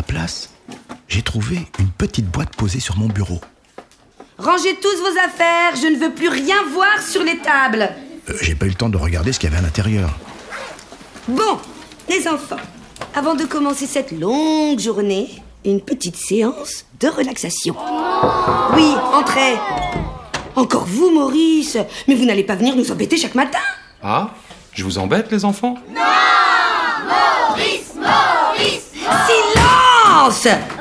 ma place, j'ai trouvé une petite boîte posée sur mon bureau. Rangez tous vos affaires, je ne veux plus rien voir sur les tables. J'ai pas eu le temps de regarder ce qu'il y avait à l'intérieur. Bon, les enfants, avant de commencer cette longue journée, une petite séance de relaxation. Oui, entrez. Encore vous, Maurice. Mais vous n'allez pas venir nous embêter chaque matin. Ah, je vous embête, les enfants? Silence!